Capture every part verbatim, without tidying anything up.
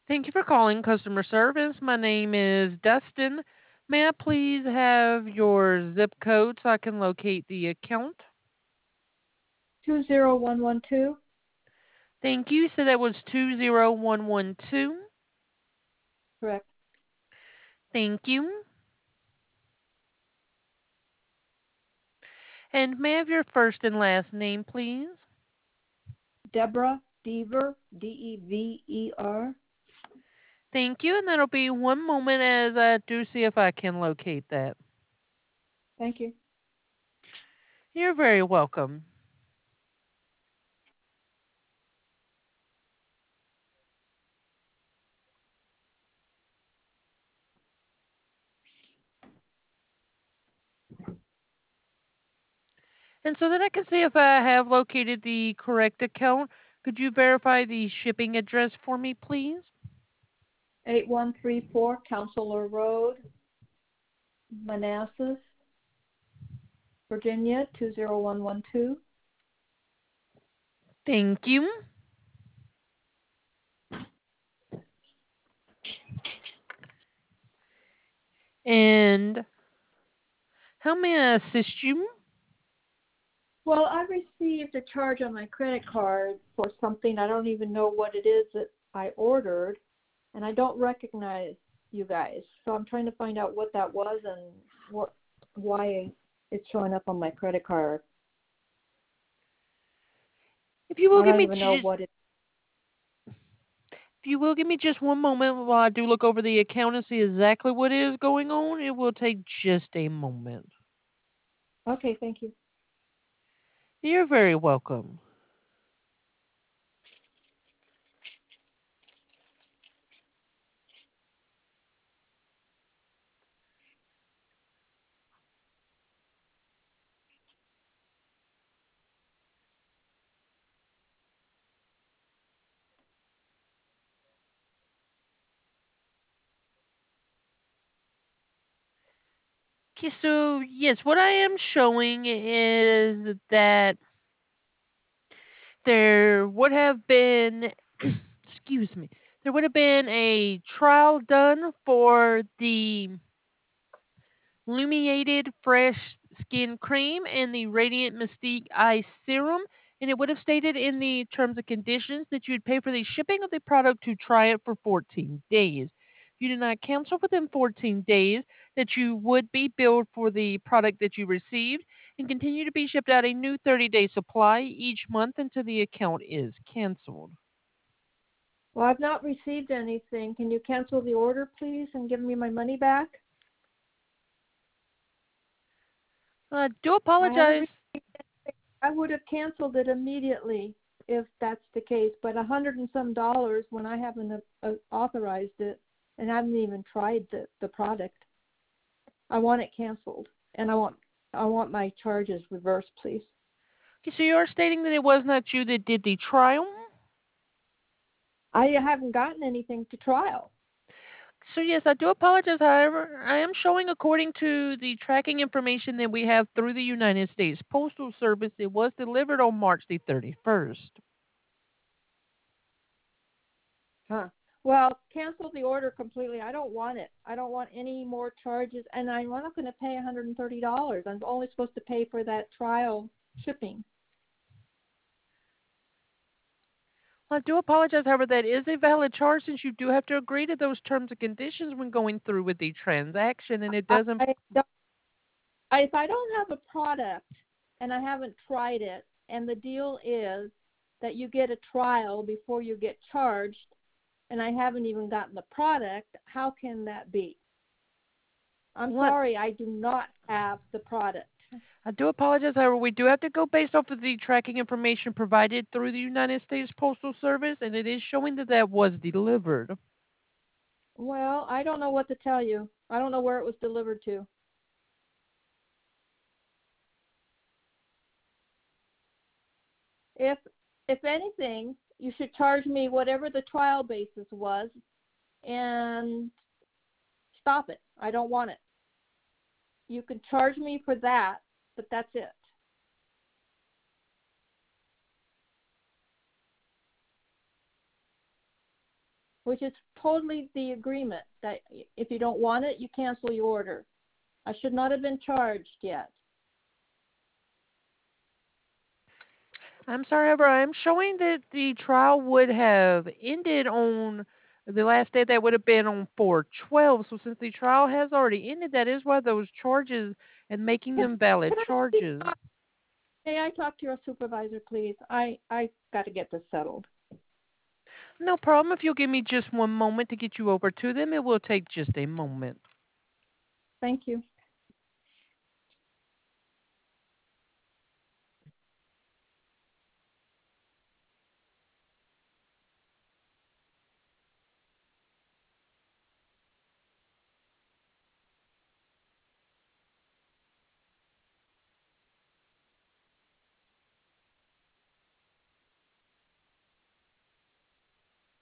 Thank you for calling customer service. My name is Dustin. May I please have your zip code so I can locate the account? two zero one one two. Thank you. So that was two zero one one two. Correct. Thank you. And may I have your first and last name, please? Deborah Deaver, D E V E R. Thank you. And that'll be one moment as I do see if I can locate that. Thank you. You're very welcome. And so that I can see if I have located the correct account, could you verify the shipping address for me, please? eight one three four Counselor Road, Manassas, Virginia, two zero one one two. Thank you. And how may I assist you? Well, I received a charge on my credit card for something. I don't even know what it is that I ordered, and I don't recognize you guys. So I'm trying to find out what that was and what why it's showing up on my credit card. If you will I give don't me even know just what it. if you will give me just one moment while I do look over the account and see exactly what is going on, it will take just a moment. Okay, thank you. You're very welcome. Okay, so yes, what I am showing is that there would have been, excuse me, there would have been a trial done for the Lumiated Fresh Skin Cream and the Radiant Mystique Eye Serum, and it would have stated in the terms and conditions that you'd pay for the shipping of the product to try it for fourteen days. If you did not cancel within fourteen days, that you would be billed for the product that you received and continue to be shipped out a new thirty-day supply each month until the account is canceled. Well, I've not received anything. Can you cancel the order, please, and give me my money back? I do I haven't. apologize. Re- I would have canceled it immediately if that's the case. But a hundred and some dollars when I haven't uh, authorized it and haven't even tried the the product. I want it canceled, and I want I want my charges reversed, please. Okay, so you're stating that it was not you that did the trial? I haven't gotten anything to trial. So yes, I do apologize. However, I am showing according to the tracking information that we have through the United States Postal Service, it was delivered on March the thirty-first. Huh. Well, cancel the order completely. I don't want it. I don't want any more charges, and I'm not going to pay one hundred thirty dollars. I'm only supposed to pay for that trial shipping. I do apologize. However, that is a valid charge since you do have to agree to those terms and conditions when going through with the transaction, and it I, doesn't. I don't, I, if I don't have a product and I haven't tried it, and the deal is that you get a trial before you get charged, and I haven't even gotten the product, how can that be? I'm What? sorry, I do not have the product. I do apologize. However, we do have to go based off of the tracking information provided through the United States Postal Service, and it is showing that that was delivered. Well, I don't know what to tell you. I don't know where it was delivered to. If if anything, you should charge me whatever the trial basis was and stop it. I don't want it. You can charge me for that, but that's it. which is totally the agreement that if you don't want it, you cancel your order. I should not have been charged yet. I'm sorry, however, I'm showing that the trial would have ended on the last day. That would have been on four twelve. So since the trial has already ended, that is why those charges and making Can, them valid can I speak? charges. May I talk to your supervisor, please? I I got to get this settled. No problem. If you'll give me just one moment to get you over to them, it will take just a moment. Thank you.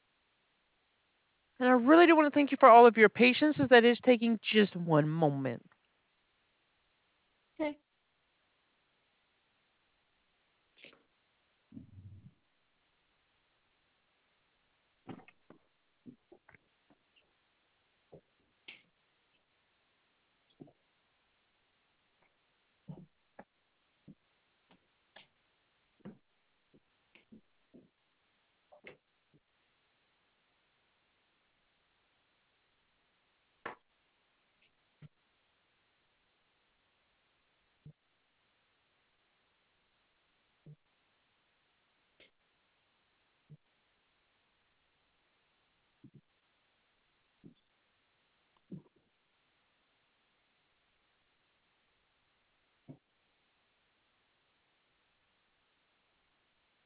And I really do want to thank you for all of your patience, as that is taking just one moment.